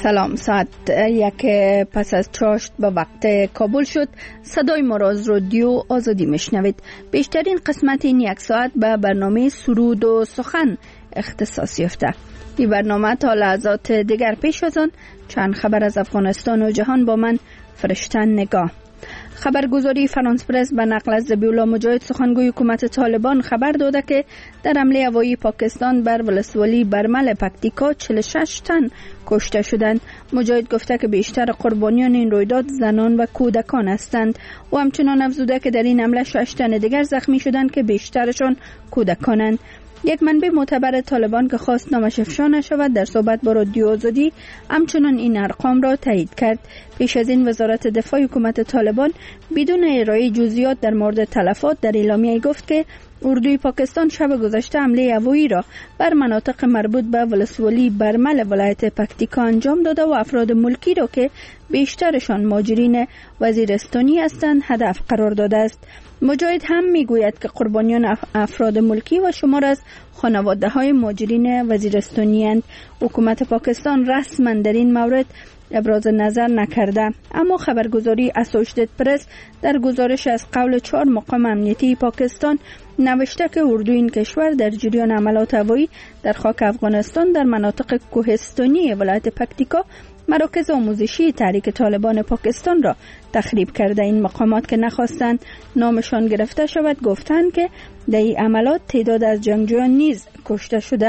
سلام. ساعت 1 پس از چاشت به وقت کابل شد. صدای ما را از رادیو آزادی میشنوید. بیشترین قسمت این یک ساعت به برنامه سرود و سخن اختصاص یافته. این برنامه تا لحظات دیگر پیش از آن چند خبر از افغانستان و جهان با من فرشته نگاه. خبرگزاری فرانس پرس به نقل از ذبیح الله مجاهد سخنگوی حکومت طالبان خبر داده که در حمله هوایی پاکستان بر ولسوالی برمل پکتیکا 46 تن کشته شدند. مجاهد گفته که بیشتر قربانیان این رویداد زنان و کودکان هستند و همچنان افزوده که در این حمله 6 تن دیگر زخمی شدند که بیشترشان کودکانند. یک منبع معتبر طالبان که خواست نامش افشا نشود در صحبت با رادیو آزادی همچنان این ارقام را تایید کرد. پیش از این وزارت دفاع حکومت طالبان بدون ارائه جزئیات در مورد تلفات در اعلامیه گفت که اردوی پاکستان شب گذشته حمله هوایی را بر مناطق مربوط به ولسوالی برمل ولایت پکتیکا انجام داده و افراد ملکی را که بیشترشان مهاجرین وزیرستانی هستند هدف قرار داده است. مجاهد هم میگوید که قربانیان افراد ملکی و شمار از خانواده های مهاجرین وزیرستانی اند. حکومت پاکستان رسما در این مورد ابراز نظر نکرده، اما خبرگزاری اسوشیتد پرس در گزارش از قول 4 مقام امنیتی پاکستان نوشته که اردوی این کشور در جریان حملات هوایی در خاک افغانستان در مناطق کوهستانی ولایت پکتیکا مراکز آموزشی تحریک طالبان پاکستان را تخریب کرده. این مقامات که نخواستند نامشان گرفته شود گفتند که در این عملات تعداد از جنگجویان نیز کشته شده.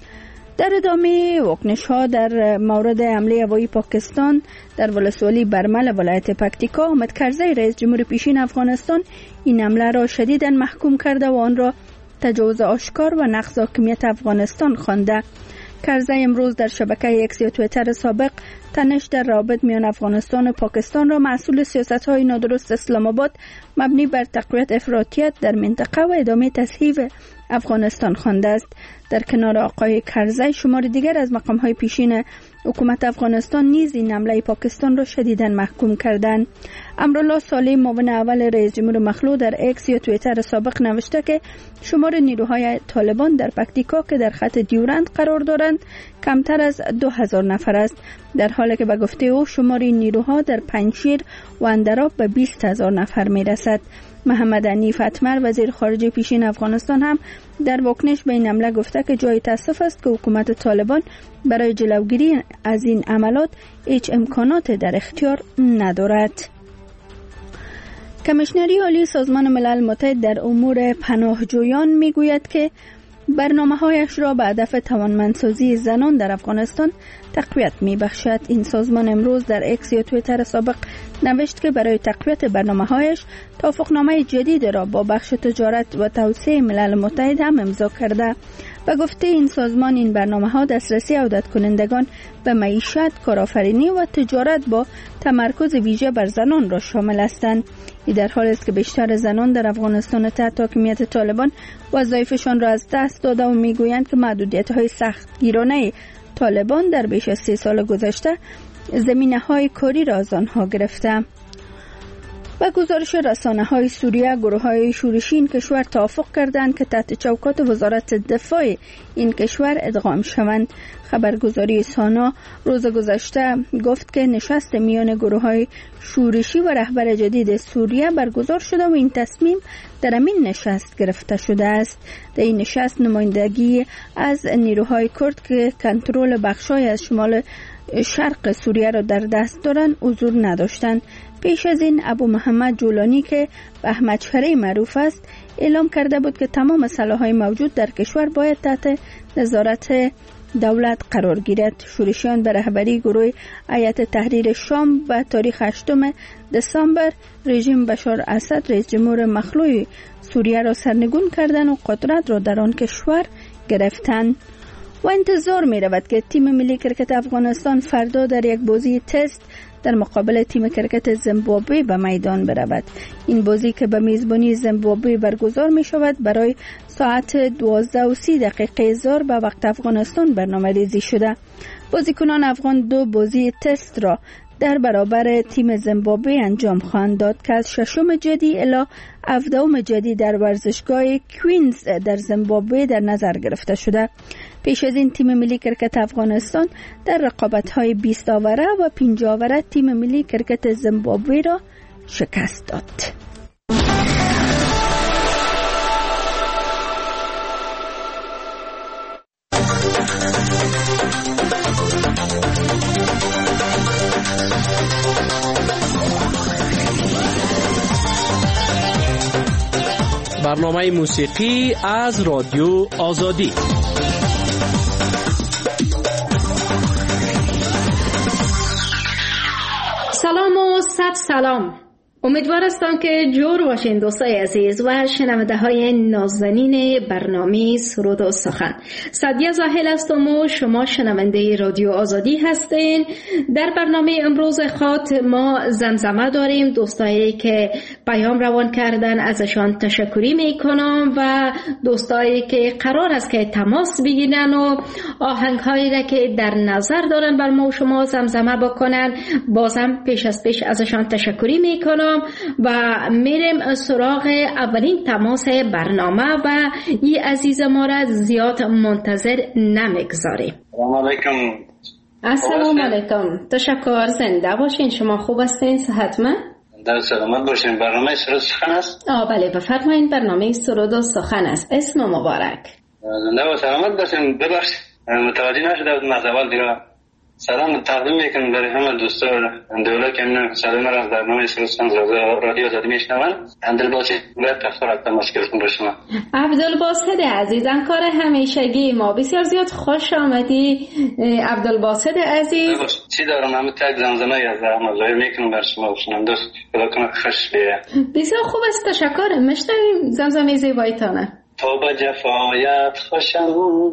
در ادامه واکنش‌ها در مورد حمله هوایی پاکستان در ولسوالی برمل ولایت پکتیکا، احمد کرزی رئیس جمهور پیشین افغانستان این حمله را شدیداً محکوم کرده و آن را تجاوز آشکار و نقض حاکمیت افغانستان خوانده. کرزی امروز در شبکه اکس یا توییتر سابق تنش در روابط میان افغانستان و پاکستان را مسئول سیاست‌های نادرست اسلام آباد مبنی بر تقویت افراطیت در منطقه و ادامه تصحیح افغانستان خوانده است. در کنار آقای کرزی شمار دیگر از مقام‌های پیشین حکومت افغانستان نیز این حمله پاکستان را شدیداً محکوم کردند. امرالله صالح معاون اول رئیس جمهور مخلوع در اکس یا توییتر سابق نوشته که شمار نیروهای طالبان در پکتیکا که در خط دیورند قرار دارند کمتر از 2000 نفر است، در حالی که به گفته او شمار این نیروها در پنجشیر و اندراب به 20000 نفر میرسد. محمد حنیف اتمر وزیر خارجه پیشین افغانستان هم در واکنش به این حمله گفته که جای تأسف است که حکومت طالبان برای جلوگیری از این عملات هیچ امکانات در اختیار ندارد. کمیشنری عالی سازمان ملل متحد در امور پناهجویان میگوید که برنامه‌هایش را به هدف توانمندسازی زنان در افغانستان تقویت می‌بخشد. این سازمان امروز در اکس یا توییتر سابق نوشت که برای تقویت برنامه‌هایش توافقنامه جدید را با بخش تجارت و توسعه ملل متحد هم امضا کرده. و گفته این سازمان این برنامه‌ها دسترسی عودت کنندگان به معیشت، کارآفرینی و تجارت با تمرکز ویژه بر زنان را شامل هستند. این در حالی است که بیشتر زنان در افغانستان تحت حاکمیت طالبان وظایفشان را از دست داده و میگویند که محدودیت‌های سختگیرانه طالبان در بیش از 3 سال گذشته زمینه‌های کاری را از آنها گرفته. و گزارش رسانه‌های سوریه، گروه‌های شورشی این کشور توافق کردند که تحت چوکات وزارت دفاع این کشور ادغام شوند. خبرگزاری سانا روز گذشته گفت که نشست میان گروه‌های شورشی و رهبر جدید سوریه برگزار شده و این تصمیم در همین نشست گرفته شده است. در این نشست نمایندگی از نیروهای کرد که کنترل بخشای از شمال شرق سوریه را در دست دارند حضور نداشتند. پیش از این ابو محمد جولانی که به احمد شهری معروف است اعلام کرده بود که تمام سلاح‌های موجود در کشور باید تحت نظارت دولت قرار گیرد. شورشیان به رهبری گروه هیئت تحریر شام به تاریخ 8 دسامبر رژیم بشار اسد رئیس جمهور مخلوع سوریه را سرنگون کردند و قدرت را در آن کشور گرفتند. و انتظار می رود که تیم ملی کرکت افغانستان فردا در یک بازی تست در مقابل تیم کرکت زیمبابوه به میدان برود. این بازی که به میزبانی زیمبابوه برگزار می شود برای ساعت 12:30 ظهر به وقت افغانستان برنامه ریزی شده. بازیکنان افغان 2 بازی تست را در برابر تیم زیمبابوه انجام خواهند داد که از 6 جدی الی 17 جدی در ورزشگاه کوینز در زیمبابوه در نظر گرفته شده. پیش از این تیم ملی کرکت افغانستان در رقابت‌های 20 آوره و 5 آوره تیم ملی کرکت زیمبابوه را شکست داد. برنامه موسیقی از رادیو آزادی. سلام و صد سلام. امیدوار هستم که جور باشین دوستای عزیز و شنونده های نازنین برنامه سرود و سخن. سعدیه زاهل هستم و شما شنونده رادیو آزادی هستین. در برنامه امروز خاط ما زمزمه داریم. دوستایی که پیام روان کردن ازشان تشکری میکنم و دوستایی که قرار است که تماس بگیرن و آهنگ هایی را که در نظر دارن بر ما و شما زمزمه بکنن بازم پیش از پیش ازشان تشکری میکنم و میریم سراغ اولین تماس برنامه و این عزیز ما را زیاد منتظر نمیگذاریم. سلام علیکم. السلام علیکم. تشکر. زنده باشین. شما خوب هستین؟ صحتمند؟ در سلامت باشین. برنامه سرود و سخن است؟ بله بفرمایید. برنامه سرود و سخن است. اسم مبارک. زنده و سلامت باشین. ببخشید متوجه نشدم از اول دیگه سلام تقدیم میکنم برای همه دوستان دوله که من سلام را از برنامه سرود رادیو آزادی میشنوند. عبدالباسط باید تفکر تماس گرفتم با شما. عبدالباسط عزیز، کار همیشگی ما. بسیار زیاد خوش آمدی عبدالباسط عزیز. چی دارم؟ همه تک زمزمه از رحمت میکنم بر شما باشنم. دوست خدا کنه خوش بیه. بسیار خوب است. تشکر. میشنویم زمزمه زیبایتانه. تو به جفایت خوشم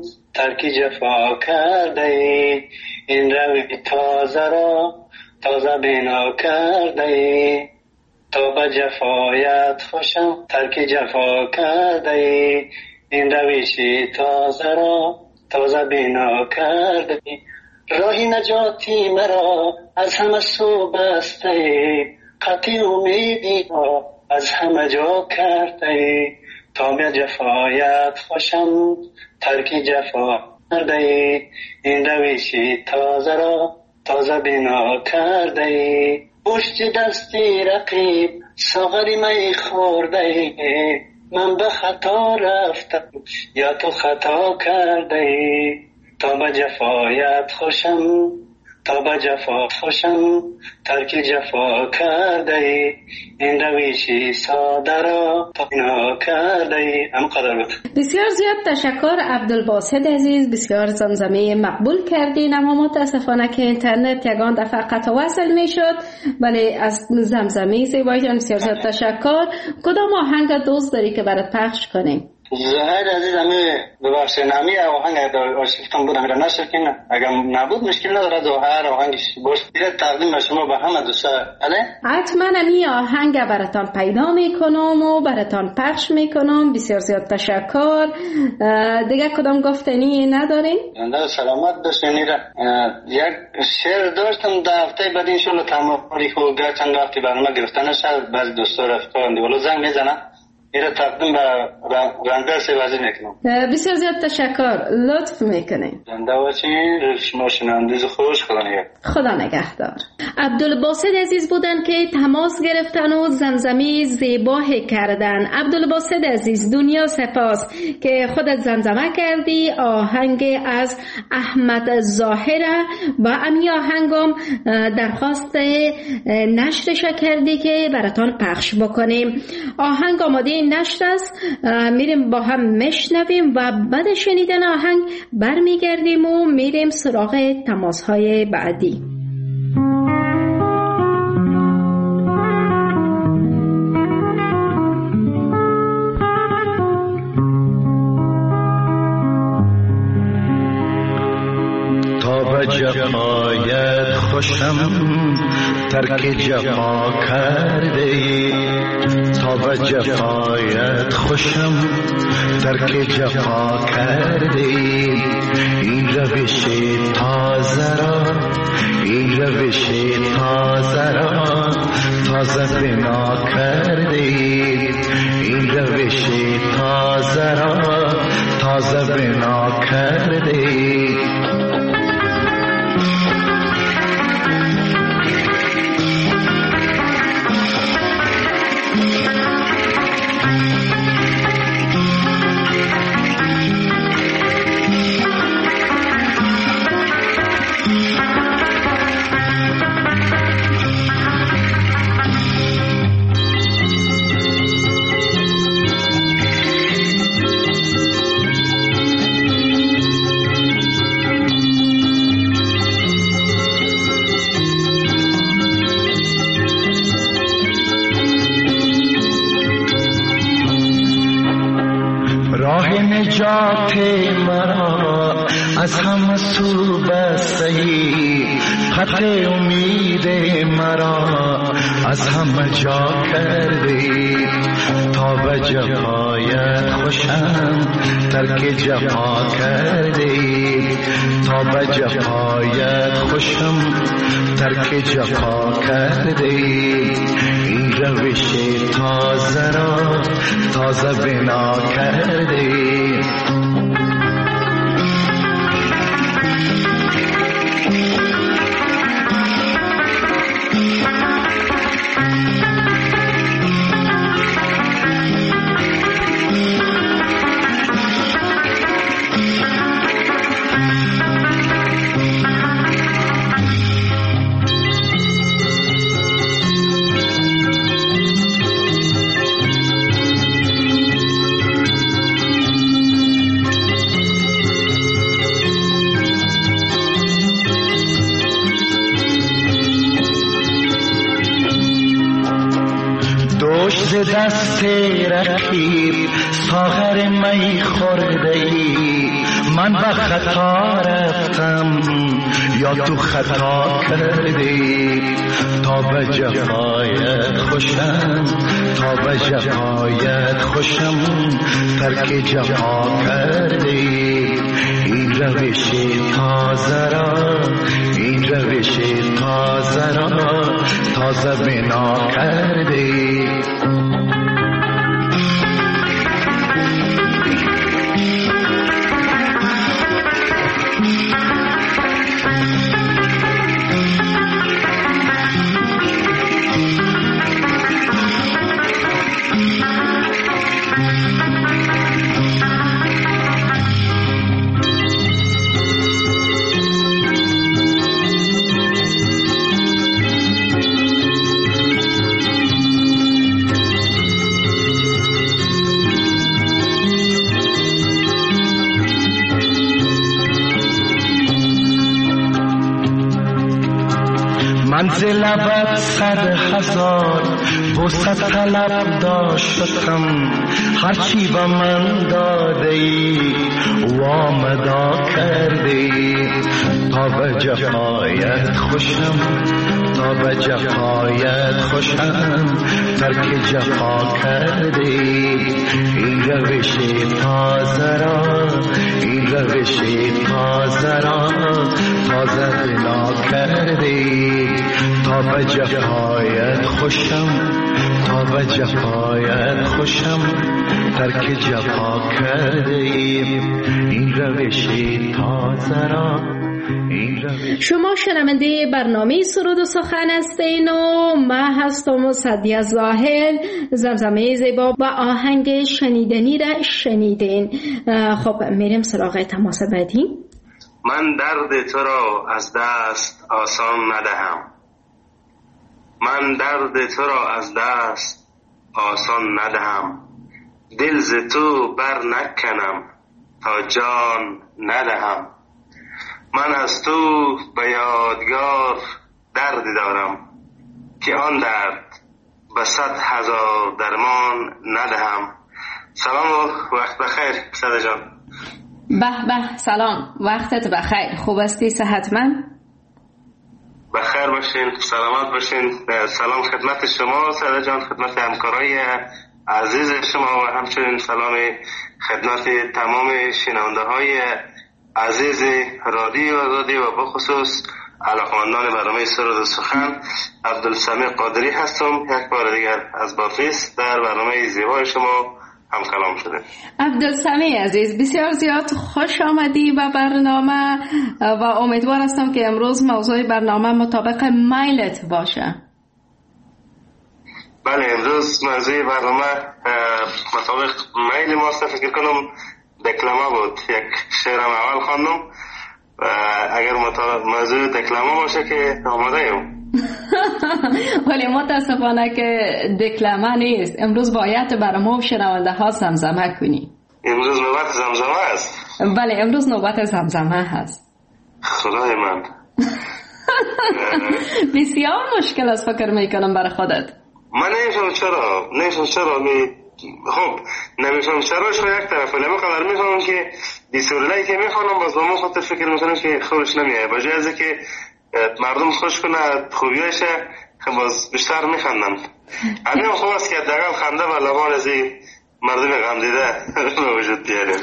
ترک جفا کرده ای، این روی تازه را تازه بنا کرده ای. تو به جفایت خوشم ترک جفا کرده ای، این رویشی تازه را تازه بنا کرده ای. راهی نجاتی مرا از همه سو بسته ای، قطعی امیدی را از همه جا کرده ای. تا به جفایت خوشم ترکی جفا کرده ای، این رویشی تازه را تازه بنا کرده ای. پشت دستی رقیب ساغری می خورده ای، من به خطا رفتم یا تو خطا کرده ای. تا به جفایت خوشم تا به جفا خوشم ترک جفا کرده ای، این رویشی ساده را بنا کرده ای. بسیار زیاد تشکر عبدالباسط عزیز. بسیار زمزمه مقبول کردین، اما متاسفانه که اینترنت یگان دفعه قطع وصل میشد، ولی از زمزمه زیبایتان بسیار زیاد تشکر. کدام آهنگ دوست داری که برات پخش کنیم؟ زهر عزیز همه ببخشید نمی آهنگ در آرشیفتان بود همیشه نشکین، اگر نبود مشکل نداره. زهر آهنگش باش تقدیم به شما به همه دوستا. بله حتما این آهنگ براتان پیدا میکنم و براتان پخش میکنم. بسیار زیاد تشکر. دیگه کدام گفتنی ندارین؟ زنده سلامت باشین. یک شعر داشتم در هفته بعد ان شاء الله تمام خو گرچند وقتی برنامه گرفتن نشد بعضی دوستا رفتن دیگه زنگ میزنن میره تقدیم به رنده سوازی میکنم. بسیار زیاد تشکر. لطف میکنیم. زنده باشین. شما شنوندگی خوش. خدا نگهدار. عبدالباسط عزیز بودن که تماس گرفتن و زمزمه زیبا کردن. عبدالباسط عزیز دنیا سپاس که خودت زمزمه کردی. آهنگ از احمد ظاهره و امی آهنگم درخواست نشرش کردی که براتان پخش بکنیم. آهنگ آماده نشر است. میریم با هم میشنویم و بعد شنیدن آهنگ برمیگردیم و میریم سراغ تماس‌های بعدی. تا به به جفایت خوشم ترک جفا کرده ای، تا به جفایت خوشم ترک جفا کرده ای. این روش تازه را، این روش تازه را تازه بنا کرده ای. این روش تازه را تازه بنا کرده ای. نجات مرا از همه سو بستی، خط امید مرا از همه جا کردی. تا به جفایت خوشم ترک جفا کردی، تا به جفایت خوشم ترک جفا کردی. این روش تازه را تازه بنا کردی. دست رقیب ساغر می خورده ای، من به خطا رفتم یا تو خطا کردی. تا به جفایت خوشم، تا به جفایت خوشم ترک جفا کردی. این روش تازه را، این روش تازه را تازه بنا کردی. منزل لبت 100,000 وسط طلب داشتم، هرچی به من دادی وامدا کردی. تا به جفایت خوشم، تا به جفایت خوشم ترک جفا کردی. این روش تازه را، این روش تازه را تازه بنا کردی. تا به جفایت خوشم، تا به جفایت خوشم ترک جفا کردی. این روش تازه را. شما شنونده برنامه سرود و سخن هستین و من هستم سعدیه زاهل. زمزمه زیبا و آهنگ شنیدنی را شنیدین. خب میریم سراغ تماس بعدی. من درد تو را از دست آسان ندهم، من درد تو را از دست آسان ندهم. دل ز تو بر نکنم تا جان ندهم. من از تو به یادگار درد دارم که آن درد به 100,000 درمان ندهم. سلام و وقت بخیر ساده جان. به به، سلام، وقتت بخیر. خوب هستی؟ صحتمند؟ بخیر باشین، سلامت باشین. سلام خدمت شما سعید جان، خدمت همکارای عزیز شما و همچنین سلام خدمت تمام شنونده های عزیز رادیو آزادی و بخصوص علاقمندان برنامه سرود و سخن. عبدالسمیع قادری هستم، یک بار دیگر از بافیس در برنامه زیبای شما هم کلام شده. عبدالسمیع عزیز، بسیار زیاد خوش آمدی به برنامه و امیدوار هستم که امروز موضوع برنامه مطابق میلت باشه. بله، امروز موضوع برنامه مطابق میل ماست. فکر کنم دکلمه بود، یک شعرم اول خواندم و اگر موضوع دکلمه باشه که آماده ایم. ولی متاسفانه که دکلمه نیست. امروز باید برای ما و شنونده ها زمزمه کنی. امروز نوبت زمزمه است؟ بله، امروز نوبت زمزمه هست. خدای من. بسیار مشکل است فکر میکنم برای خودت. من نمیفهم چرا خب نمیفهم چراش و یک طرف، ولی من قدر میفهمم که دیسورلایی که میخوانم باز با من خاطر فکر میکنم که خوبش نمیایه. بجای از که مردم خوش کنه خوبیاشه باز بیشتر میخندن. همین خوب است که دقیقا خنده و لبان از مردم غم دیده وجود بیاره.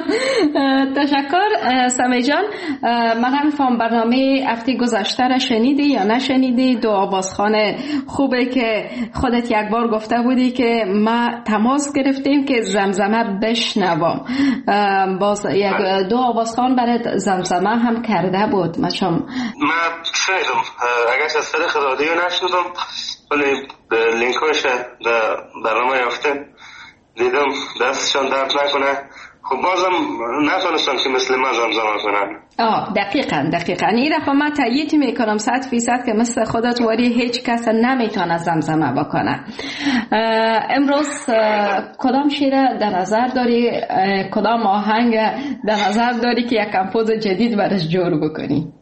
تشکر سمیع جان. من نمیفهم برنامه هفته گذشته را شنیدی یا نشنیدی؟ دو آوازخوان خوبه که خودت یک بار گفته بودی که ما تماس گرفتیم که زمزمه بشنوم. باز یک دو آوازخوان برای زمزمه هم کرده بود. من شنیدم اگرش از طریق رادیو نشنیدم ولی لینکاش در برنامه یافتم دیدم، دستشان درد نکنه. خب بازم نتونستم که مثل من زمزمه کنم. دقیقاً این رفا من تایید میکنم 100% که مثل خودت واری هیچ کس نمیتونه زمزمه بکنه. امروز کدام شعر در نظر داری، کدام آهنگ در نظر داری که یک کمپوز جدید برش جور بکنی؟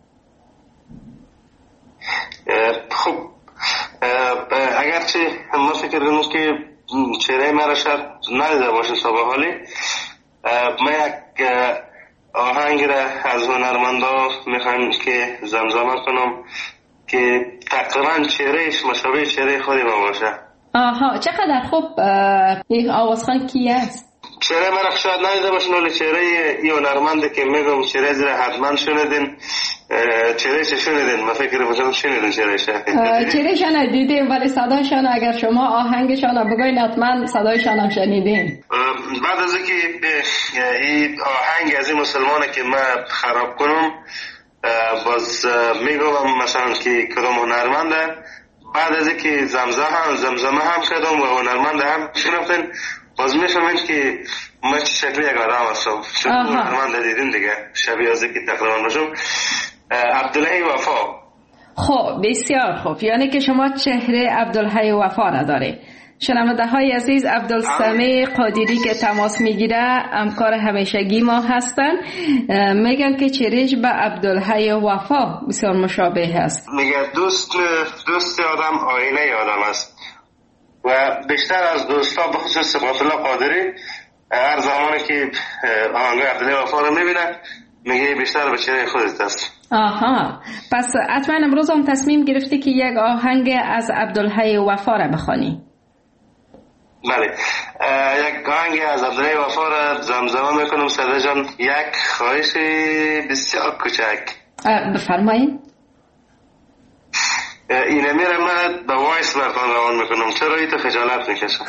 خب اگرچه ما فکر کنم که چهره مرا شاید ندیده باشین تا به حالی، من یک آهنگ را از هنرمندا میخوایم که زمزمه کنم که تقریبا چهرهش مشابه چهره خودی ما باشه. آها، چقدر خوب. این آوازخوان کی است؟ چهره مرا شاید ندیده باشین ولی چهره این هنرمنده که میگم چهره زیرا حتما شنیدین. چهرهش شنیدین؟ من فکر میکنم شنیدین چهرهشان ندیدیم ولی صدایشان اگر شما آهنگشان بگوین حتما صدایشان هم شنیدین. بعد از اینکه این آهنگ از این مسلمانه که من خراب کنم باز میگم مثلا که کدام هنرمنده، بعد از اینکه زمزمه هم کردم و هنرمنده هم شنفتین باز میفهمین که ما چه شکلی یک آدم هستم. شما هنرمنده دیدین دیگه، شبیه از اینکه تقریبا باشم. عبدالحی وفا. خب بسیار خوب، یعنی که شما چهره عبدالحی وفا را داری. شنونده های عزیز، عبدالسمیع قادری که تماس میگیره همکار همیشگی ما هستن، میگن که چهرهش به عبدالحی وفا بسیار مشابه هست. میگه دوست آدم آینه آدم است و بیشتر از دوستا به خصوص صفات الله قادری هر زمانی که آهنگ عبدالحی وفا رو میبینه میگه بیشتر به چهره خودت است. آها، پس حتما امروز هم تصمیم گرفتی که یک آهنگ از عبدالحی وفا را بخوانی. بله، یک آهنگ از عبدالحی وفا را زمزمه میکنم. سعید جان، یک خواهش بسیار کوچک. بفرمایید. اینه میره من به وایس برتان روان میکنم، چرا ایتو خجالت میکشم؟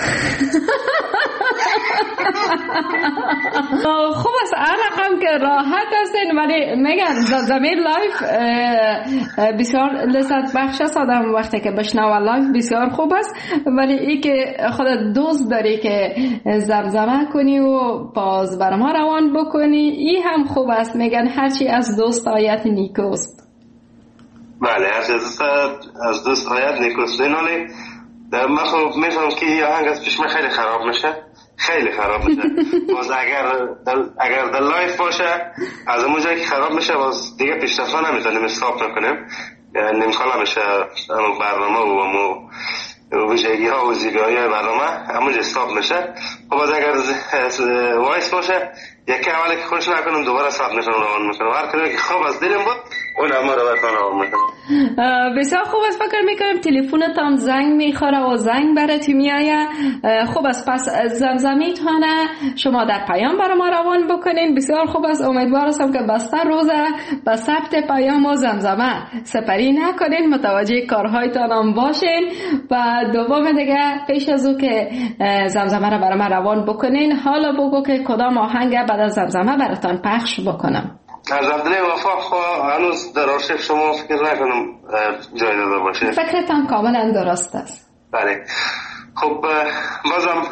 خوب است، هر رقم که راحت هستین ولی میگن زمین لایف بسیار لذت بخش است. آدم وقتی که بشنوه لایف بسیار خوب است، ولی ای که خودت دوست داری که زمزمه کنی و باز بر ما روان بکنی ای هم خوب است. میگن هرچی از دوست آیت نیکوست. بله، از دوست آیت نیکوست. ولی من خب میفهم که این آهنگ از پیش من خیلی خراب میشه. باز اگر در لایف باشه از اون جایی که خراب میشه باز دیگه پیشرفت نمیتونیم استاپ نکنیم، نمیخوام میشه برنامه و مو ویژگی ها و زیبایی های برنامه همونجا استاپ میشه. خب از اگر وایس باشه یکی اولی که خوش نکنم دوباره استاپ میشم روان میکنم. هر کدومی که خوب از دلم بود اون همه رو برکنم روان میکنم. بسیار خوب است. فکر میکنم تلفنت هم زنگ میخوره و زنگ برات میآید. خوب است. پس زمزمه تانه شما در پیام برای ما روان بکنین. بسیار خوب است. امیدوار هستم که بسته روزه به ثبت پیام و زمزمه سپری نکنین، متوجه کارهایتان هم باشین. و دوم دیگه پیش از او که زمزمه را برای ما روان بکنین حالا بگو که کدام آهنگ بعد از زمزمه براتان پخش بکنم. از عبدالله وفا هنوز در آرشیف شما فکر نکنم جای داده باشه. فکرتان کاملا درست است. بله. خب بازم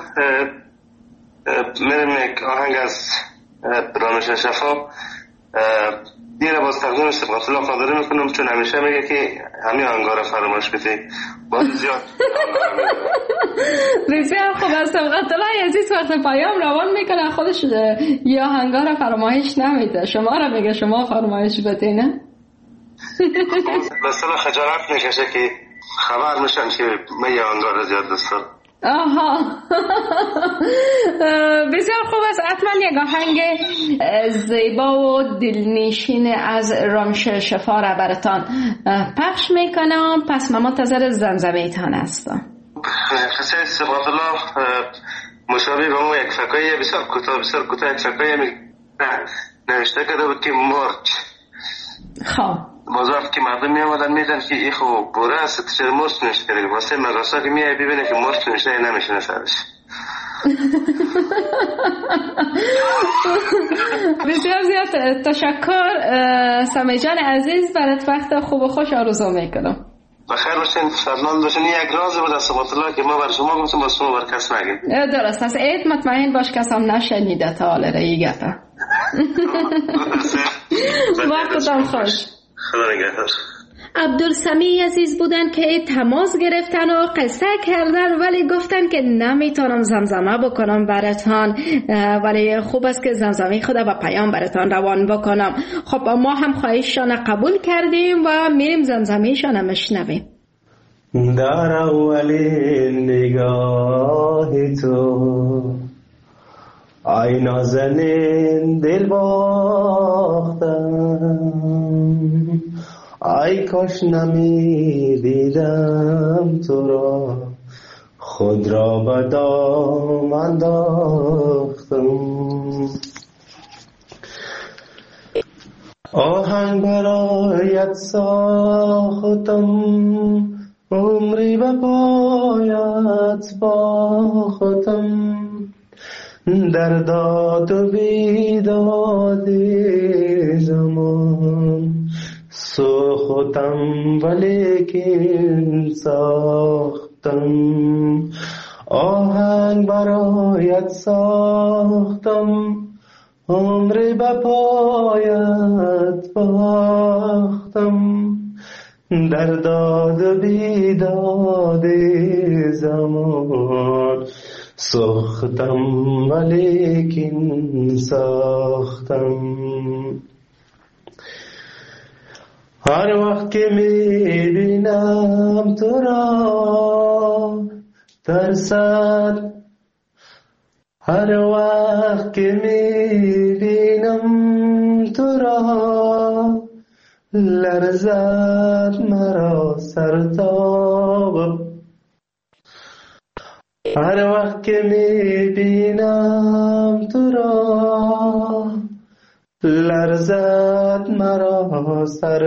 میرم یک آهنگ از رامش شفا دیره باز تقدیم سبقت الله قادری میکنم، چون همیشه میگه که همین آهنگا رو فراموش بیتی باز زیاد. بسیار خوب است. سبقت الله عزیز وقت پیام روان میکنه خودش یا آهنگا رو فراموش نمیده، شما رو میگه شما فراموش بیتی نه؟ مثلا خجالت میکشه که خبر میشم که من یه آهنگا رو زیاد دوست دارم. آها. بسیار خوب است. حتما یک آهنگ زیبا و دلنشین از رامش شفا را براتان پخش میکنم. پس من منتظر زمزمه تان هستم. خسته سبقت الله مشابه به ما یک فکایی بسیار کوتاه یک فکایی نوشته کرده بود که مرچ. خب باز وقت که مردم می آمدن میدن که ای خوب بوره است چرا مرچ نوشته کرده، واسه مدرسه که میای ببینه که مرچ نوشته نمیشونه سرش. بسیار زیاد تشکر سمی جان عزیز، برات وقت خوب و خوش آرزو میکنم. بخیر باشین، سلام باشین. یک راز بود از سبقت الله که ما بر شما گفتم باز شما بر کس نگین. درست است. عید مطمئن باش کس هم نشنیده تا حالا ای گفه. وقتتان خوش. خدا نگهدار. عبدالسمی عزیز بودن که تماس گرفتن و قصه کردن ولی گفتن که نمیتونم زمزمه بکنم براتان، ولی خوب است که زمزمه خدا و پیام براتان روان بکنم. خب ما هم خواهششان قبول کردیم و میریم زمزمه شان مشنویم. در اولین نگاه تو ای نازنین دل باختم، ای کاش نمی دیدم تو را خود را به دام انداختم. آهنگ برایت ساختم، عمری به پایت باختم، در داد و بیداد زمان سوختم ولیکن ساختم. آهنگ برایت ساختم، عمری به پایت باختم، در داد و بیداد زمان ساختم ولیکن ساختم. هر وقت که میبینم تو را ترسد، هر وقت که میبینم تو را لرزد مرا سرتاب، هر وقت که میبینم تو را لرزد مرا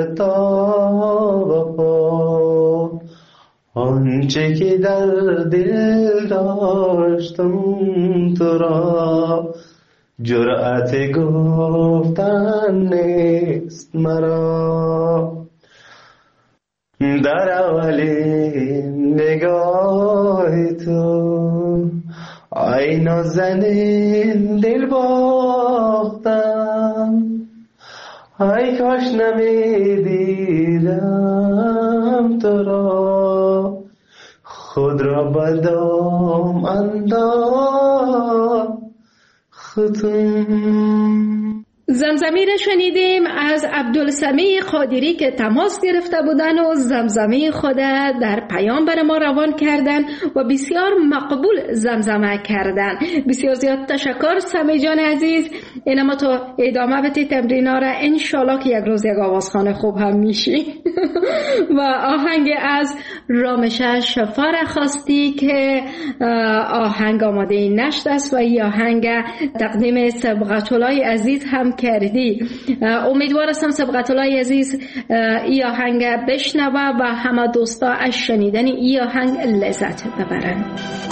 سرتاب. آنچه که در دل داشتم تو را جرأت گفتن نیست مرا. در اولین نگاه تو ای نازنین دل باختم، ای کاش نمیدیدم تو را خود را به دام انداختم. زمزمه را شنیدیم از عبدالسمیع قادری که تماس گرفته بودن و زمزمه خود در پیام بر ما روان کردن و بسیار مقبول زمزمه کردن. بسیار زیاد تشکر سمی جان عزیز. اینما تو ادامه بده تمرینا را، انشالله که یک روز یک آوازخوان خوب هم میشی. و آهنگ از رامشه شفا را خواستی که آهنگ آماده نشد است و این آهنگ تقدیم سبقت‌الله عزیز هم کردی. امیدوار هستم سبقت‌الله عزیز این آهنگ بشنوه و همه دوستا از شنیدن این آهنگ لذت ببرن.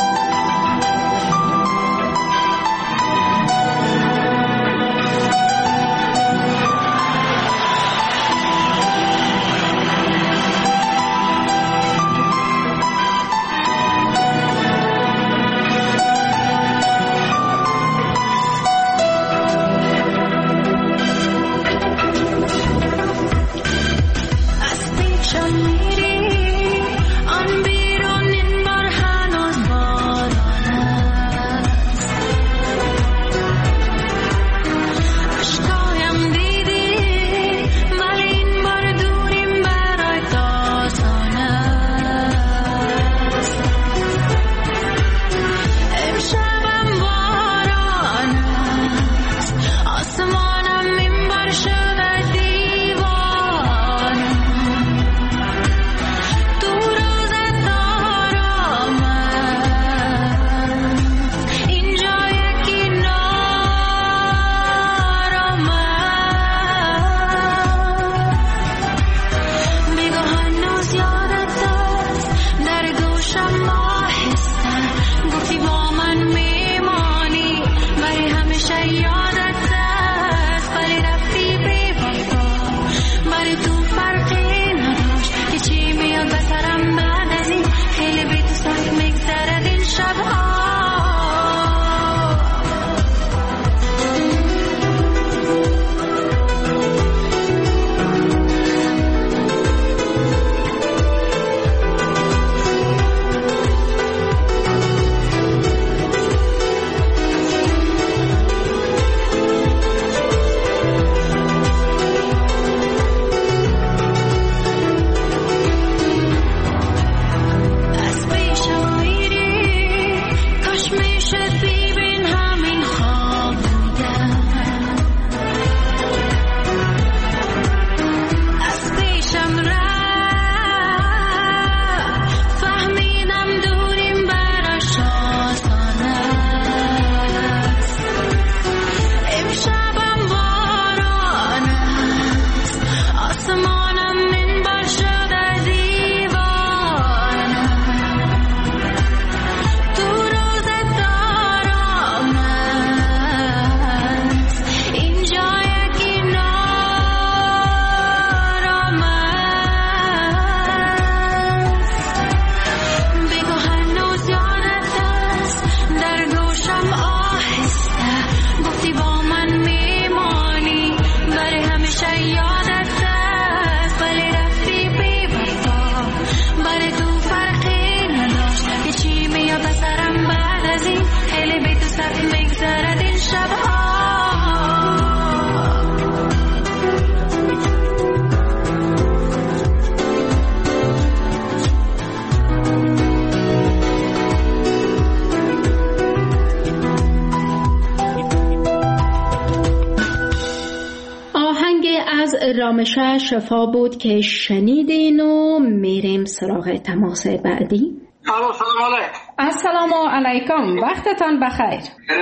رامشه شفا بود که شنیدین و میریم سراغ تماس بعدی. سلام علیکم. السلام علیکم، وقتتان بخیر.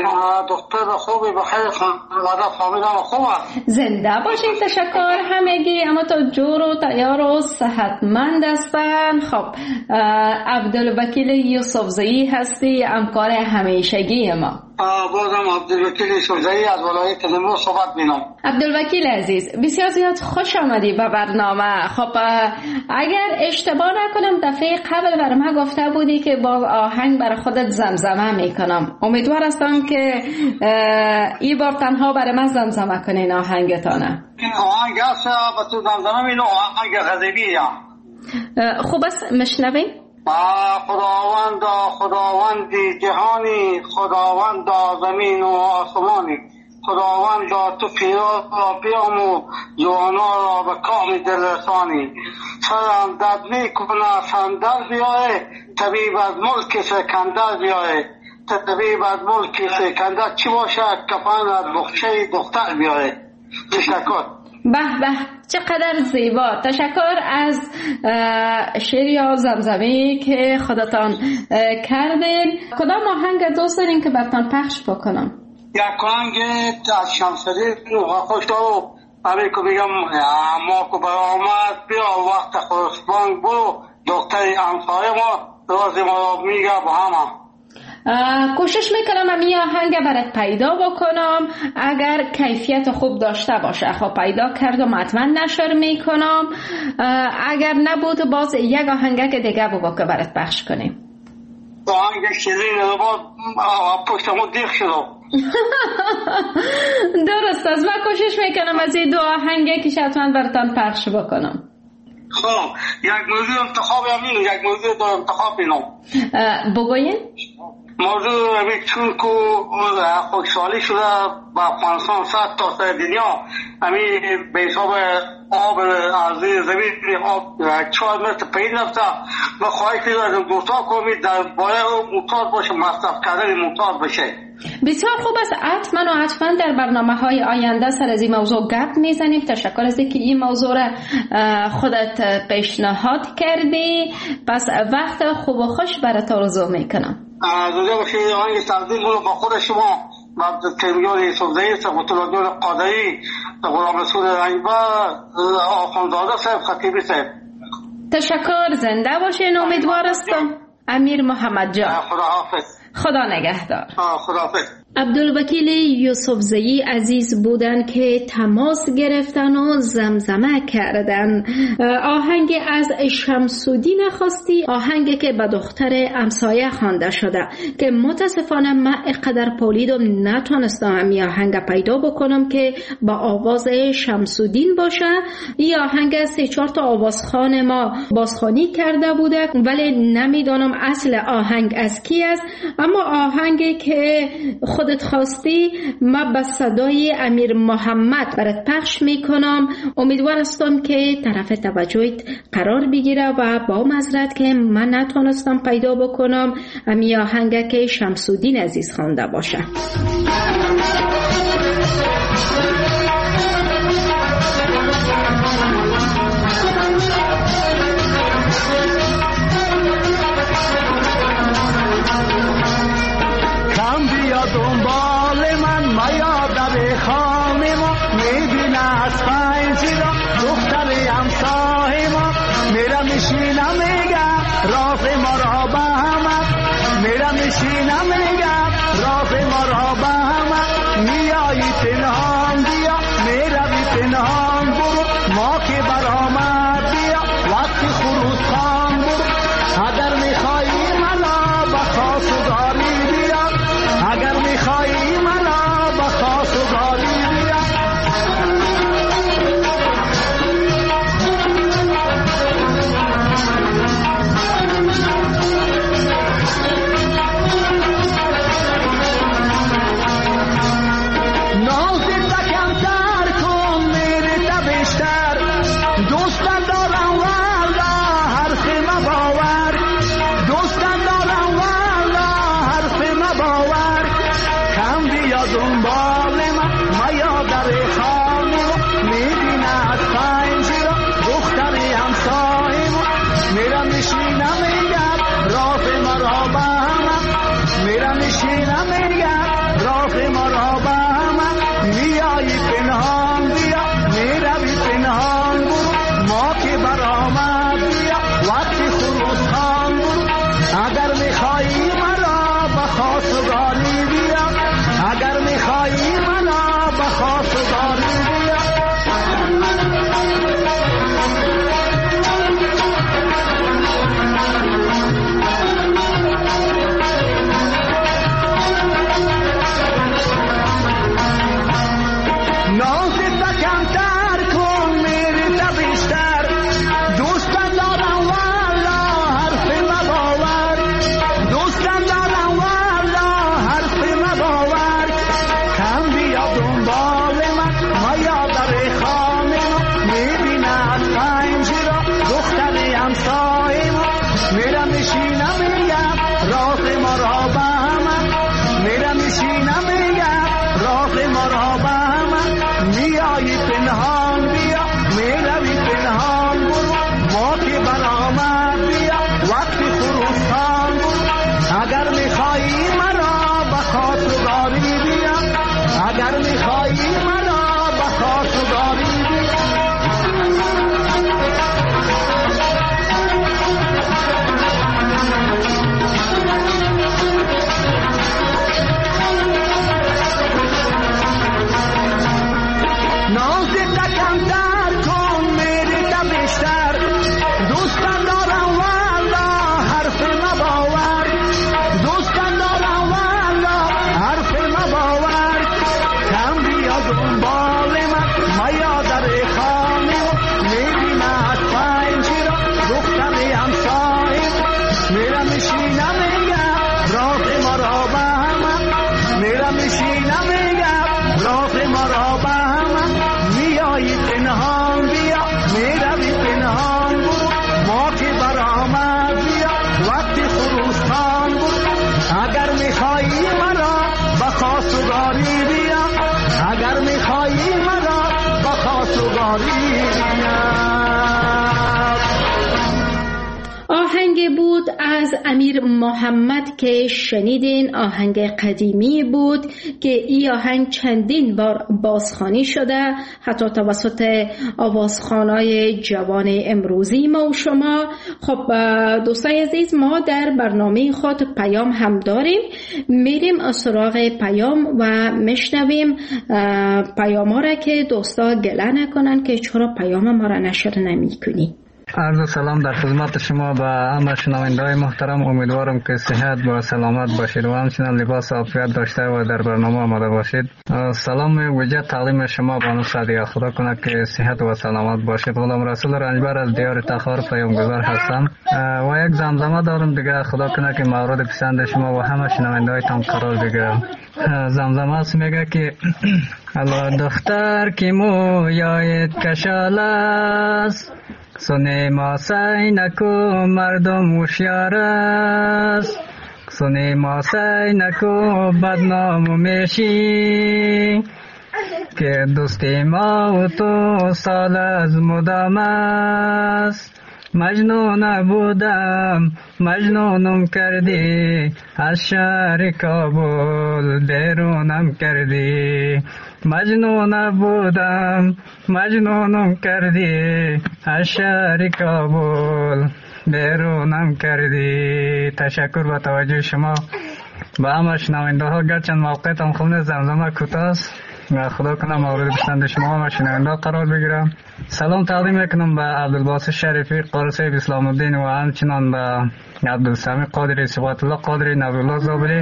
دختر خوبی بخیر، خانواده فامیلم خوبه؟ زنده باشین، تشکر همگی. اما تو جور و تیار و صحتمند هستن. خب عبدالوکیل یوسفزئی هستی، همکار همیشگی ما. بازم عبدالوکیل یوسفزئی از ولایت نیمرو صحبت می‌کنم. عبدالوکیل عزیز، بسیار زیاد خوش آمدی به برنامه. خب اگر اشتباه نکنم دفعه قبل بر ما گفته بودی که با آهنگ برای خودت زمزمه میکنم. امیدوار هستم که این بار تنها برای من زمزمه کنین آهنگتانه. این آهنگ هست با تو زمزمه اینو آهنگ غزلیه. خوب است مشنویم؟ خداوندی جهانی، خداوند زمین و آسمانی، خداوند تو پیران را بیامو جوانا را به کام دل رسانی سرم درد می کنه صندل بیاره طبیب از ملک سکندر بیاره طبیب از ملک سکندر چی باشه کفن از بخچه دختر بیاره. تشکر. به به چقدر زیبا. تشکر از شعر یا زمزمه‌ای که خودتان کردین. کدام آهنگ دوست دارین که براتون پخش بکنم؟ یک آهنگ از شمس‌الدین خوش دارو همین که بگم ما که برآمد بیا وقت خورسبان برو دکتر همسایه ما راز ما را میگه با همه. کوشش میکنم امی آهنگ برات پیدا بکنم. اگر کیفیت خوب داشته باشه خب پیدا کردم حتما نشر میکنم. اگر نبود باز یک آهنگ که دیگه بگو که برات پخش کنیم. آهنگ شیرین رو با پشتمو دیخ شدم. درست است. من کوشش میکنم از این دو آهنگی که حتما براتون پخش بکنم. خب یک موضوع انتخاب همین یک موضوع دارم انتخاب اینم بگوین. موضوع همین چون که خوشحالی شده با افغانستان 100 تا سر دنیا همین به حساب آب از زمین آب 4 متر پایین رفته و خواهی که از موتور کنید در باید موتور باشه مصرف کردن موتور بشه. بسیار خوب است. حتما در برنامه‌های آینده سر از این موضوع گپ میزنیم. تشکر از اینکه این موضوع را خودت پیشنهاد کردی. پس وقت خوب و خوش برات آرزو میکنم. زنده باشید. آهنگ تقدیم رو با خود شما و تیمیان یوسفزایی سقوط الله قادری غلام رسول رنگبه آخوندزاده صاحب خطیبی صاحب. تشکر. زنده باشین. امیدوار هستم. امیر محمد جان. خداحافظ. خدا نگهدار. خداحافظ. عبدالوکیل یوسفزایی عزیز بودن که تماس گرفتن و زمزمه کردن. آهنگ از شمس‌الدین خواستی، آهنگی که به دختر همسایه خوانده شده که متاسفانه من اقدر پولیدم نتونستم این آهنگ پیدا بکنم که با آواز شمس‌الدین باشه. این آهنگ 3-4 تا آوازخوان ما بازخوانی کرده بوده ولی نمیدونم اصل آهنگ از کی است. اما آهنگی که خودت خواستی ما به صدای امیر محمد برات پخش میکنم. امیدوار هستم که طرف توجهت قرار بگیره و با معذرت که من نتونستم پیدا بکنم امی آهنگ که شمس‌الدین عزیز خوانده باشه. دنبال من میاد به خانه ما میبینه از پنجی را دختر همسایه ما میرم میشینم میگم راز ما را به همه میرم میشینم میگم راز ما را به همه میایی پنهان بیا میروی پنهان برو ما که برآمد بیا وقتی خروس خان برو اگر میخوایی منا به خواستگاری بیا اگر میخوایی منا به خواستگاری بیا نازت کمتر کن میره بیشتر دوستم دارم والله حرف ما باور دنبال من مایا در خانه ما میبینه از پنجره دختر همسایه ما میرم میشینم میگم راه ما را به همه میرم میشینم میگم راه ما را به همه میایی پنهان بیا میروی پنهان برو ما که برآمد بیا وقتی خروستان برو اگر میخوایی مرا به خواستگاری بیا اگر میخوایی مرا به خواستگاری بیا آهنگ بود از امیر محمد که شنیدین. آهنگ قدیمی بود که این آهنگ چندین بار بازخوانی شده، حتی توسط آوازخوانای جوان امروزی ما و شما. خب دوستای عزیز، ما در برنامه خود پیام هم داریم، میریم سراغ پیام و میشنویم پیام ها را که دوستا گله نکنن که چرا پیام ما را نشر نمی کنی. عرض سلام در خدمت شما و همه شنونده‌های محترم. امیدوارم که صحت و سلامت باشید و همچنین لباس عافیت داشته و در برنامه آماده باشید. سلام ویژه تقدیم شما بانو سعدیه، خدا کنه که صحت و سلامت باشید. غلام رسول رنجبر از دیار تخار پیامگذار هستم و یک زمزمه دارم دیگه، خدا کنه که مورد پسند شما و همه شنونده‌هایتان قرار بگیره. زمزمه است، میگه که الله دختر که مویایت کشال است، سنه ما سعی نکو مردم هوشیار است، سنه ما سعی نکو بدنام میشی، که دوستی ما و تو سال از مدام است. مجنون بودم مجنونم کردی، از شهر کابل بیرونم کردی. مجنون بودم مجنونم کردی، از شهر کابل بیرونم کردی. تشکر با توجه شما با همه شنونده ها. گرچند موقعیتم خونه زمزمه کوتاه است و خدا کنه مورد پسند شما و شنونده قرار بگیرم. سلام تقدیم میکنم به عبدالباسط شریفی قاری صاحب اسلام الدین و همچنان به عبدالسمی قادری، صفات الله قادری، نبی‌الله زابری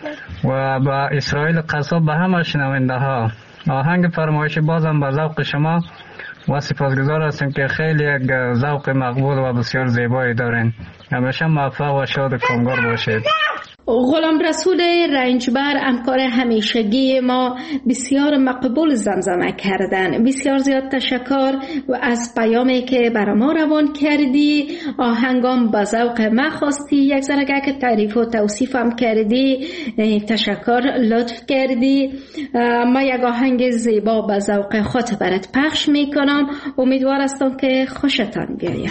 و با اسرائیل قصاب، به همه شنونده ها. آهنگ فرمایشی بازم به ذوق شما و سپاسگزار هستیم که خیلی یک ذوق مقبول و بسیار زیبایی دارین. همیشه موفق و شاد و کامگار باشید. غلام رسول رنجبر همکار همیشگی ما بسیار مقبول زمزمه کردن. بسیار زیاد تشکر و از پیامی که برای ما روان کردی. آهنگام با ذوق ما خواستی، یک ذره که تعریف و توصیف هم کردی. تشکر، لطف کردی. ما یک آهنگ زیبا با ذوق خود برات پخش میکنم. امیدوار هستم که خوشتان بیاید.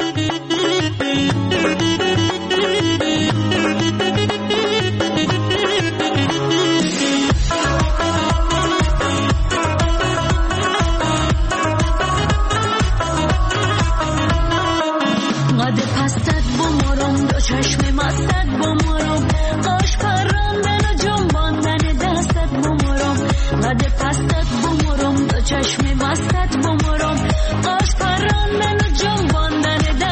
چشم مستت بمرم، قاش پراندن و جنباندن دستت بمرم. قد پستت بمرم، دو چشم مستت بمرم، قاش پراندن و جنباندن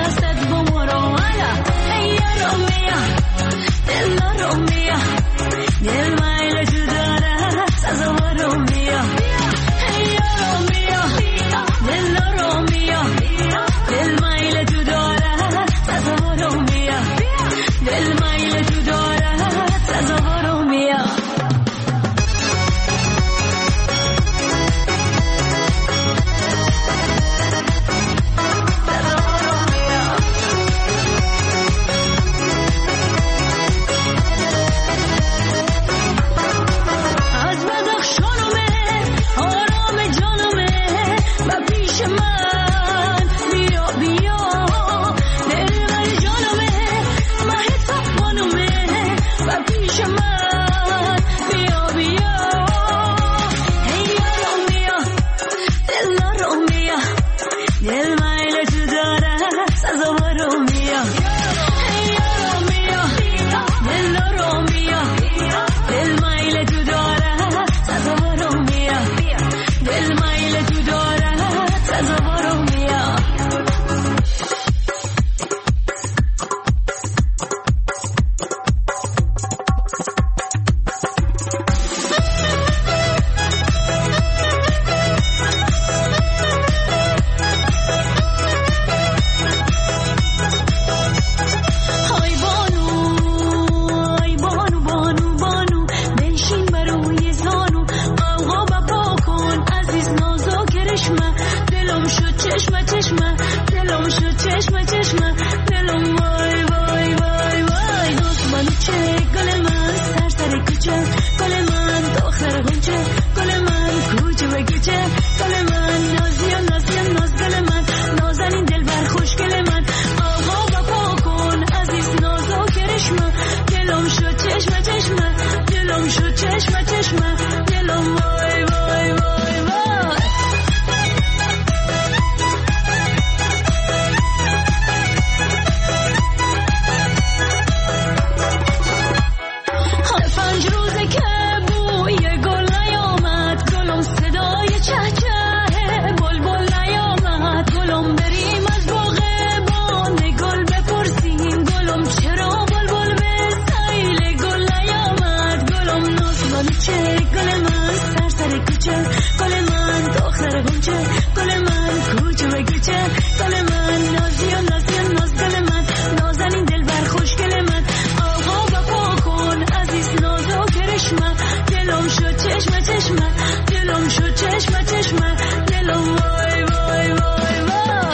گل من دختر غنچه گل من کوچه و گیچه گل من نازی و نازی و ناز گل من نازنین دل بر خوشگل من آقا وفا کن عزیز نازو کرشمه دلم شد چشمه چشمه دلم شد چشمه چشمه دلم وای وای وای وای.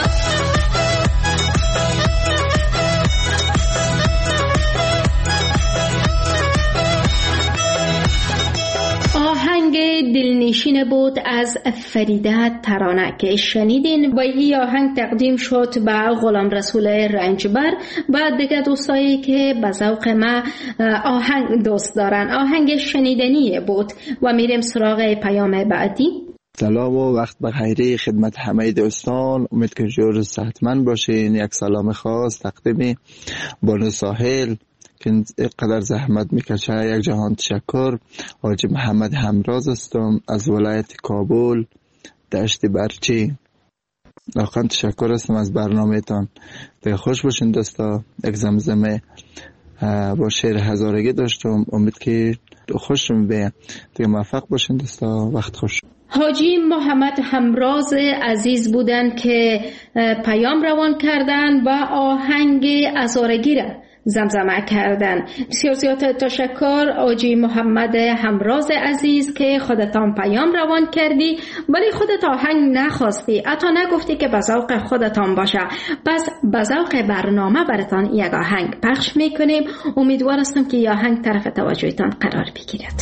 آهنگ دلنشین بود از فریده ترانه که شنیدین و این آهنگ تقدیم شد به غلام رسول رنجبر و دیگه دوستایی که به ذوق ما آهنگ دوست دارن. آهنگ شنیدنی بود و میریم سراغ پیام بعدی. سلام و وقت بخیر خدمت همه دوستان، امید که جور صحتمند باشین. یک سلام خاص تقدیم بانو ساحل که اینقدر زحمت میکشه، یک جهان تشکر. حاجی محمد همراز هستم از ولایت کابل دشت برچی. واقعا تشکر هستم از برنامه تان. دیگه خوش باشین دوستا. یک زمزمه با شعر هزارگی داشتم، امید که خوشم بیه. دیگه موفق باشین دوستا. وقت خوش. حاجی محمد همراز عزیز بودن که پیام روان کردن و آهنگ هزارگی را زمزمه کردن. بسیار زیاد تشکر حاجی محمد همراز عزیز که خودتان پیام روان کردی ولی خودت آهنگ نخواستی، حتی نگفتی که به ذوق خودتان باشه. پس به ذوق برنامه براتان یک آهنگ پخش میکنیم. امیدوار هستم که آهنگ طرف توجهتان قرار بگیرد.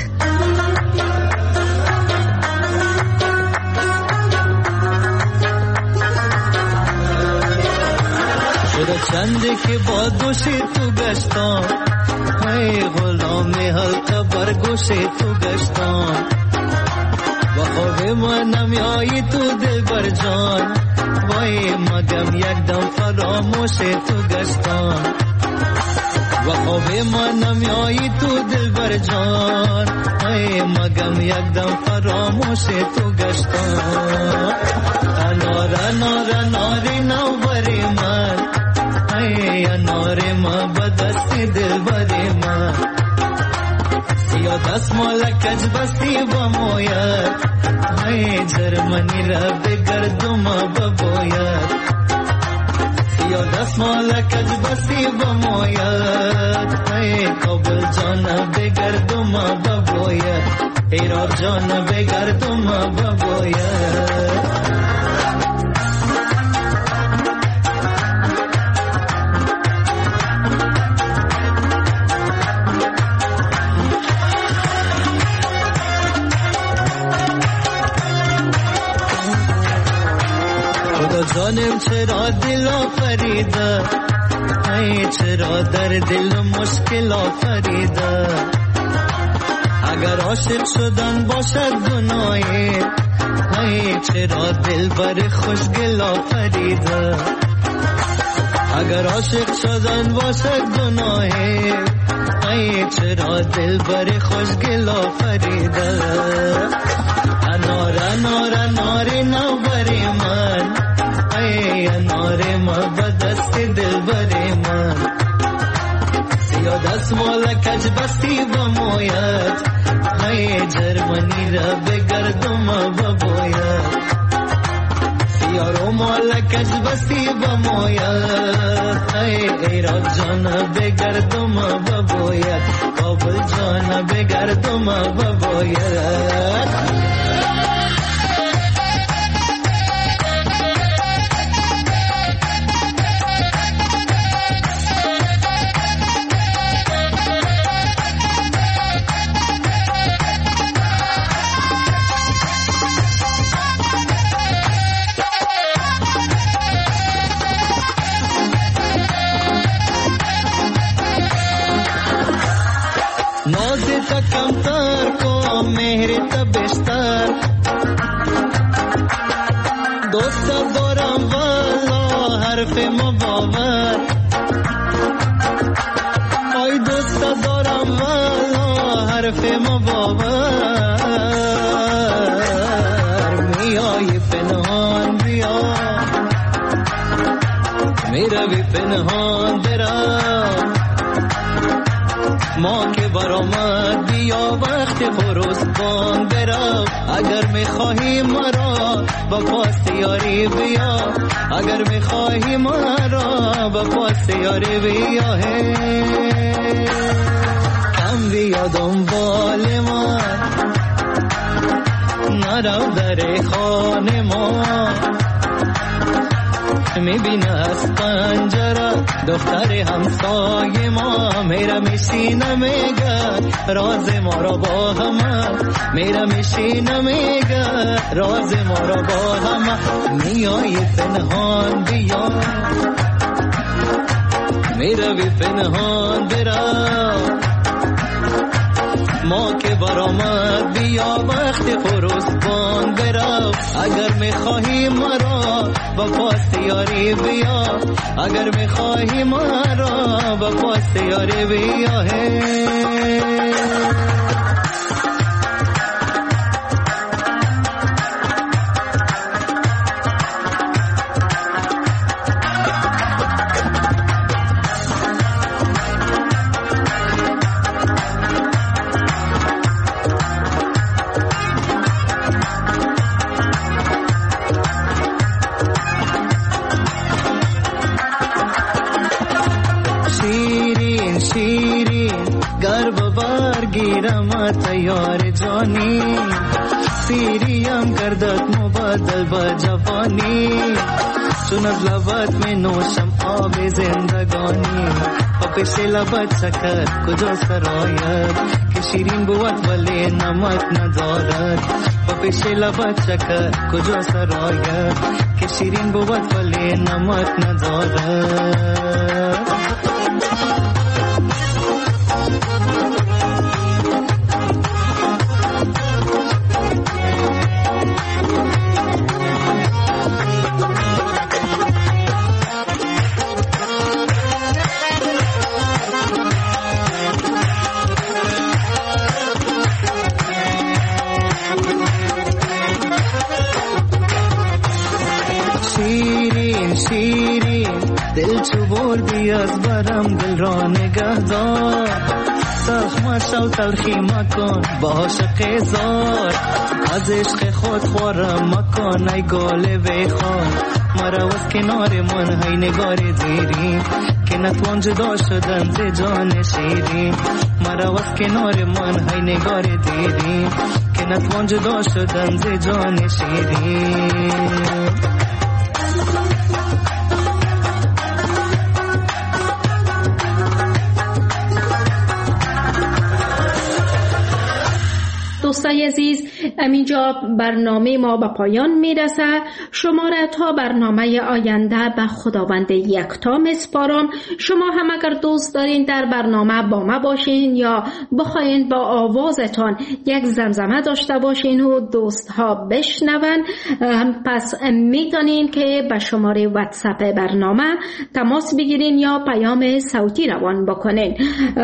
شده چنده که با دوش تو گشتم، ای غلام حلقه بر گوش تو گشتم. با خواب من نمیایی تو دل بر جان، وای مگم یک دم فراموش تو گشتم. با خواب من نمیایی تو دل بر جان، ای مگم یک دم فراموش تو گشتم. انار انار اناری نو بری من، ای انار ما بدستی دل بری من. سیا دست مالکج بستی بموید، ای جرمنی را بگردم ببوید. سیا دست مالکج بستی بموید، ای کابل جان بگردم ببوید. ایرار جان بگردم ببوید. جانم چرا دل آفریده، ای چرا در دل مشکل آفریده. اگر عاشق شدن باشد گناهی، ای چرا دل بر خوشگل آفریده. اگر عاشق شدن باشد گناهی، ای چرا دل بر خوشگل آفریده. انار انار اناری نو بری من، ای انار ما بدست دل بری من. سیا دست مالکج بستی بموید، ای جرمنی را بگردم ببوید. سیا رو مالکج بستی بموید، ای ایران جان بگردم ببوید. کابل جان بگردم ببوید. کمتر کو مهر تبستر دوست دارم والا حرف مباور. آی دوست دارم والا حرف مباور. میای پنهان بیا، میروی پنهان برا. ما که برآمد بیا وقت خروسبان برو. اگر میخواهی مرا با پاس یاری بیا، اگر میخواهی مرا با پاس یاری بیا. کم بیا دنبال ما، نرو در خانه ما. میبینه از پنجره دختر همسایه ما، میره میشینه میگه راز ما را با همه، میره میشینه میگه راز ما را با همه. میای پنهان بیا، میره بی پنهان برا. ما که برآمد بیا وقت خروسبان برو. اگر میخواهی مرا با پاس یاری بیا، اگر میخواهی مرا با پاس یاری بیا. تیار جانی سیریم گردد مبادل با جوانی. چون از لبت می نوشم آب زندگانی، و پیش لبت شکر کجا سرایت که شیرین بود ولی نمک ندارد. و پیش لبت شکر کجا سرایت که شیرین بود ولی نمک ندارد. دل چو بردی از برم دل را نگه دار. سخمش و تلخی مکن با عاشق زار، از عشق خود خورم مکن ای گل بخوار. مرا از کنار من های نگار زیری که نتوان جدا شدن ز جان شیرین. مرا از کنار من های نگار دیری که نتوان جدا شدن ز جان شیرین. دوستای عزیز، همینجا برنامه ما به پایان میرسه. شما را تا برنامه آینده به خداوند یکتا میسپارم. شما هم اگر دوست دارین در برنامه با ما باشین یا بخواین با آوازتان یک زمزمه داشته باشین و دوست ها بشنون، پس میتونین که به شماره واتساپ برنامه تماس بگیرین یا پیام صوتی روان بکنین.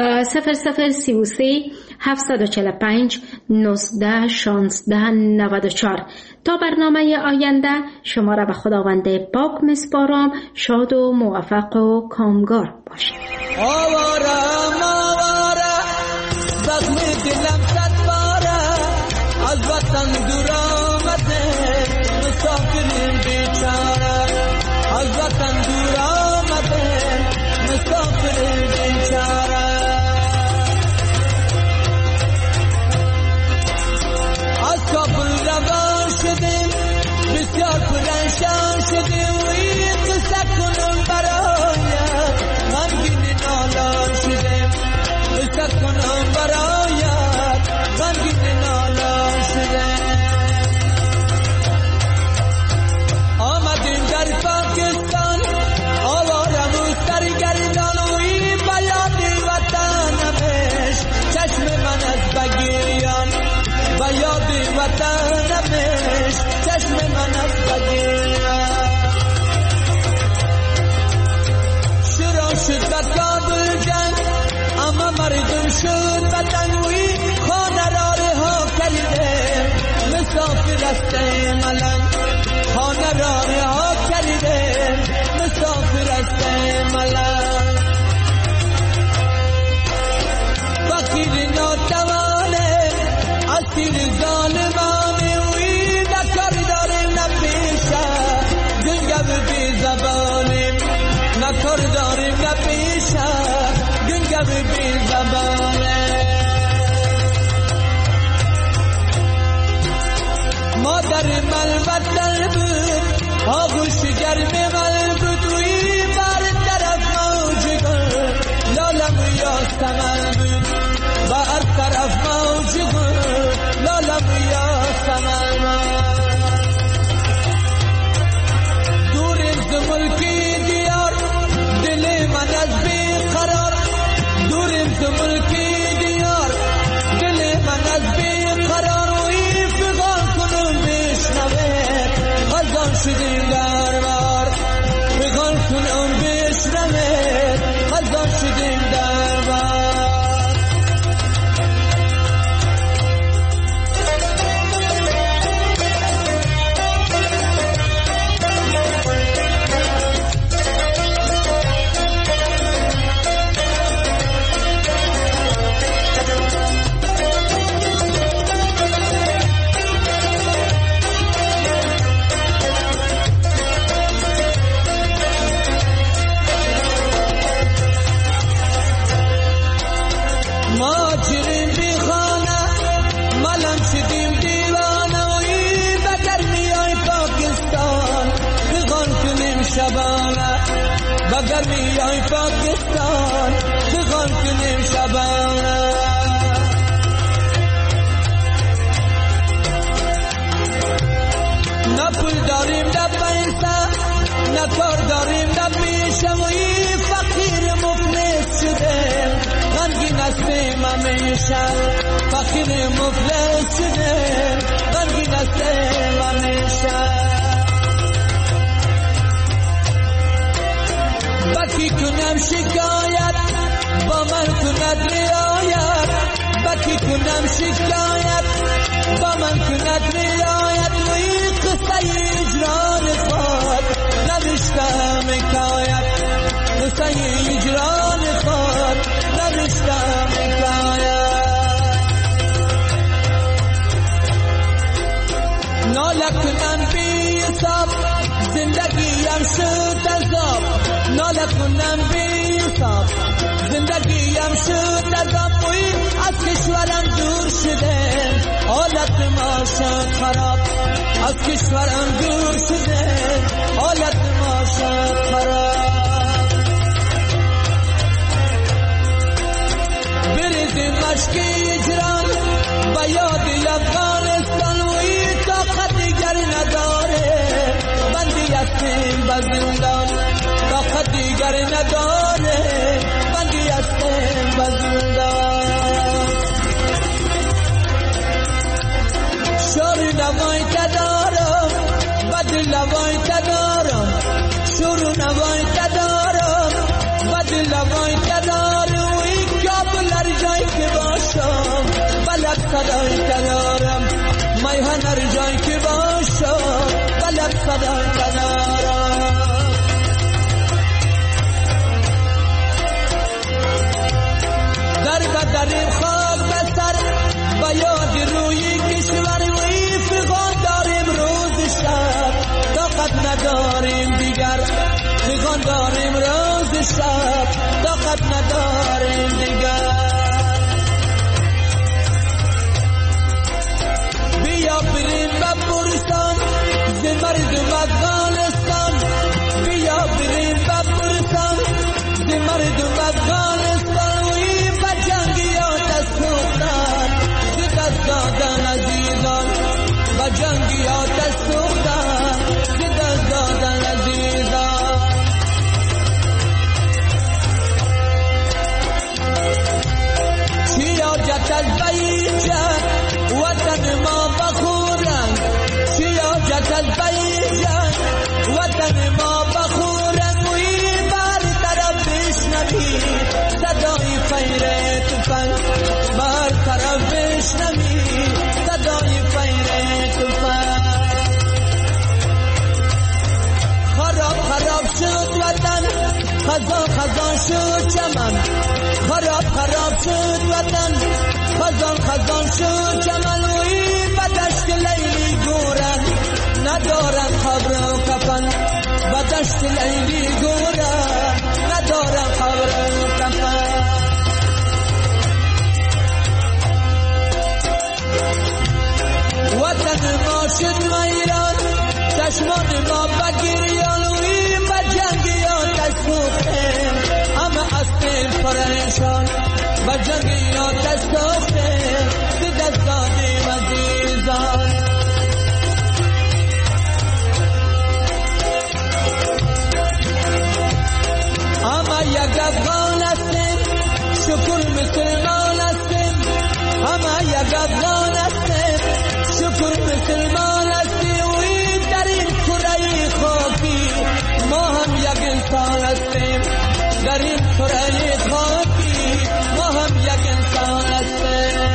0033 745 19 16 94. تا برنامه آینده شما را به خداوند پاک میسپارم. شاد و موفق و کامگار باشید. آوارم زخم دلم صد باره، از وطن دور آمده مسافر بیچاره. از وطن دور آمده مسافر بیچاره. از کابل روان شدیم بسیار پرنشان شدیم و این قصه کنم برایت غمگین نالان شدیم. قصه کنم برایت غمگین نالان شدیم. آمدیم در پاکستان آوارم و سرگردان و این بیاد وطنمش چشم من از بگیریان. و یاد وطنمش چشم من از بگیرم. شروع شد به کابل جنگ اما مردم شد به تنگوی. خانه را رها کرده مسافر است ملنگ. خانه را رها کرده مسافر است ملنگ. فقیر ناتوانه تیر ظالمانه وی نکار داریم نپیشه گنگب بی زبانیم نکار داریم نپیشه گنگب بی زبانه مادر من وطن بود آغوش گرم من بود وی بر طرف موجگان لالم یاستمن بود بر طرف موجگان لالم یاستمن دوریم ز ملکی دیار دل من از بی قرار دوریم ز ملکی دیار دل من از بی قرار خزان شدیم در بار بگان کنم بشنوه خزان شدیم در بار بگر میای پاکستان بخوان کنیم شبانه نه پول داریم نه پیسه نه کار داریم نه پیشه وی فقیر مفلس شدیم غمگین هستیم همیشه فقیر مفلس شدیم غمگین هستیم همیشه بکی کنم شکایت با من کند رعایت بکی کنم شکایت با من کند رعایت وی قصه اجران خود نوشتم حکایت قصه اجران خود نوشتم حکایت ناله کنم بی حساب زندگیم شد عذاب ناله کنم بی حساب زندگیم شد عذاب وی از کشورم دور شده حالت ما شد خراب از کشورم دور شده حالت ما شد خراب بریزیم مشک اجران با یاد افغانستان وی طاقت دیگر نداره بندی هستیم به زندان طاقت دیگر نداره بندی هستیم به زندان شور نوای تدارم بد لوای تدارم شور نوای تدارم بد لوای تدارم وی کابل هر جایی که باشم بلد صدای تدارم میهن هر جایی که باشم بلد صدای تدارم در بدریم خاک بستر با یاد روی کشور وی فغان داریم روز شب طاقت نداریم دیگر فغان داریم روز شب طاقت نداریم دیگر بیا بریم بپرسان ز مردم افغانستان بیا بریم بپرسان ز مردم افغانستان وی بجنگیات از سوختن ز دست دادن عزیزان بجنگیات از سوختن ز دست دادن عزیزان چیا جت از بیجه وطن ما بخورن چیا جت از بیجه وطن ما بخورن وی بر طرف بشنوی صدای فیر تفنگ بر طرف بشنوی صدای فیر تفنگ خراب خراب شد وطن خزان خزان شد چمن خراب خراب شد وطن خزان خزان شد چمن وی ندارم قبر و کفن و دشت لیلی گورم ندارم قبر و کفن وطن ما شد ویران چشمان ما بگیریان و این بجنگیان تسوخته اما اسب پریشان بجنگیان تسوخته به دستان عزیزان اما یک افغان هستیم شکر مسلمان هستیم اما یک افغان هستیم شکر مسلمان هستیم و این در این کره خاکی ما هم یک انسان هستیم در این کره خاکی ما هم یک انسان هستیم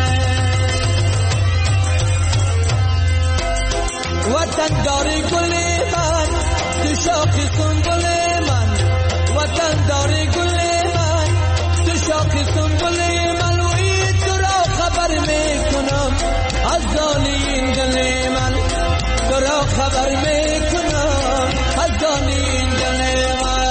وطن داری گل من تو شاخ سنبل من وطن داری گل من تو شاخ سنبل من و این تو را خبر میکنم از دانی دل من تو را خبر میکنم از دانی دل من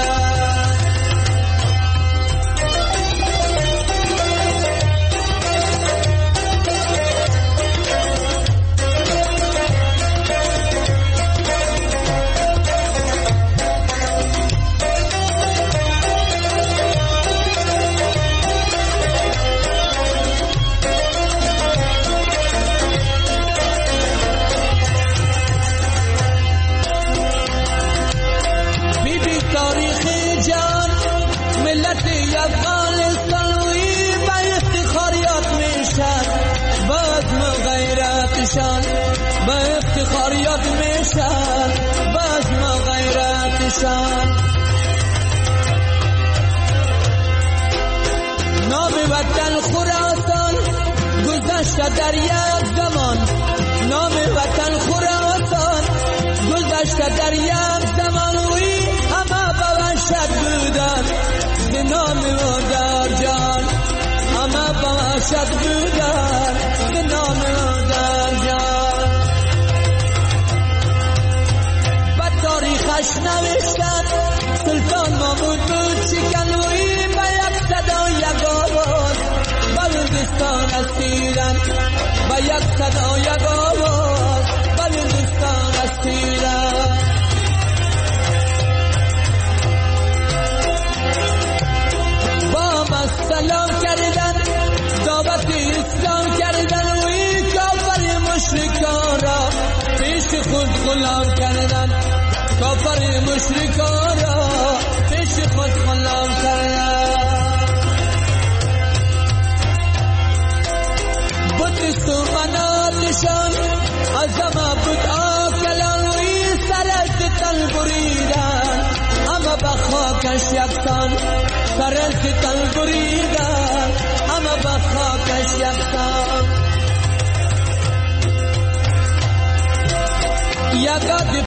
با افتخاریات میشن باز ما غیرتشان نام وطن خراسان گذشته در یک زمان نام وطن خراسان گذشته در یک زمان وی همه بوشت بودن به نام مردار جان همه بوشت بودن به نام مردار جان تاریخش نوشتن سلطان محمود بود شکن و این به یک صدا یک آواز بلوچستان اسیرن به یک صدا یک آواز بلوچستان اسیرن با ما سلام کردن دعوت اسلام کردن و این کافر مشرکان را پیش خود غلام کردن کافر مشرکان را پیش خود غلام کردن بت سومناتشان از همه بت آکلان و این سرش تل بریدن همه به خاکش یکسان سرش تل بریدن همه به خاکش یکسان یکاد